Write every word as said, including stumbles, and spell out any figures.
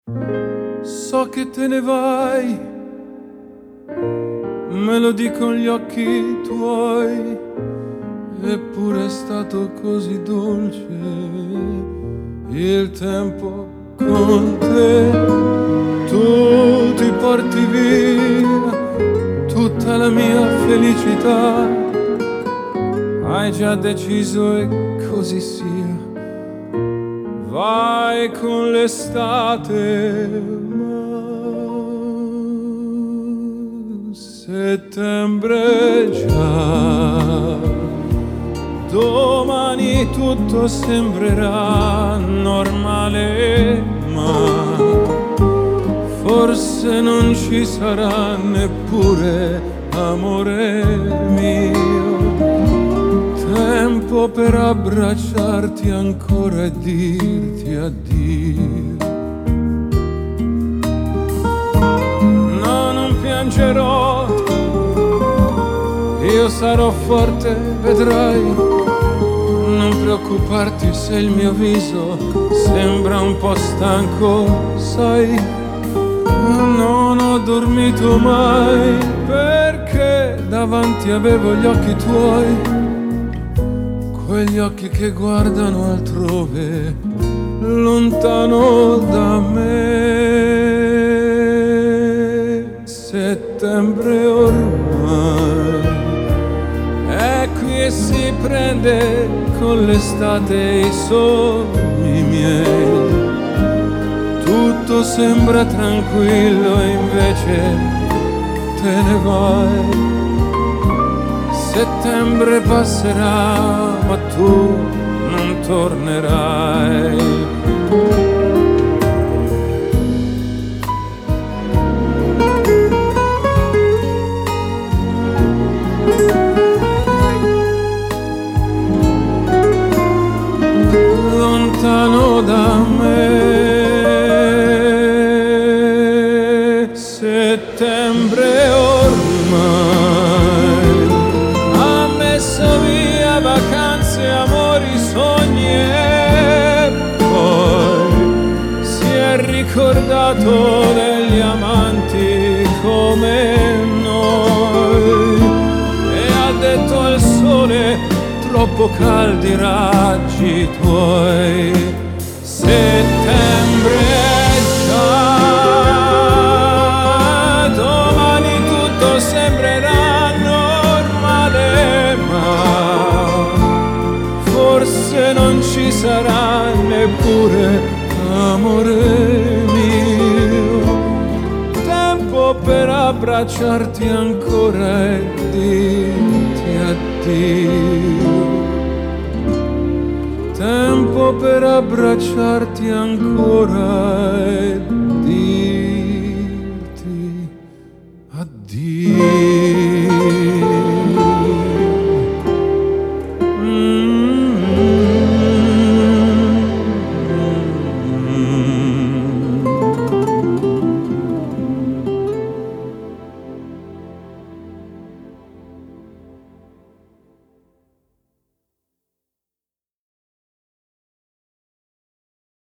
So che te ne vai, me lo dicono gli occhi tuoi, eppure è stato così dolce il tempo con te. Tu ti porti via tutta la mia felicità, hai già deciso e così sia. Vai con l'estate, ma settembre già. Domani tutto sembrerà normale, ma forse non ci sarà neppure amore mio. Tempo per abbracciarti ancora e dirti addio. No, non piangerò, io sarò forte, vedrai. Non preoccuparti se il mio viso sembra un po' stanco, sai. Non ho dormito mai perché davanti avevo gli occhi tuoi, quegli occhi che guardano altrove, lontano da me. Settembre ormai è qui e si prende con l'estate i sogni miei. Tutto sembra tranquillo e invece te ne vai. Settembre passerà, ma tu non tornerai. Lontano da me, settembre ormai ha messo via vacanze, amori, sogni e poi si è ricordato degli amanti come noi e ha detto al sole troppo caldi raggi tuoi. Settembre già, domani tutto sembrerà normale, ma forse non ci sarà neppure amore mio. Tempo per abbracciarti ancora e dirti addio. Tempo per abbracciarti ancora e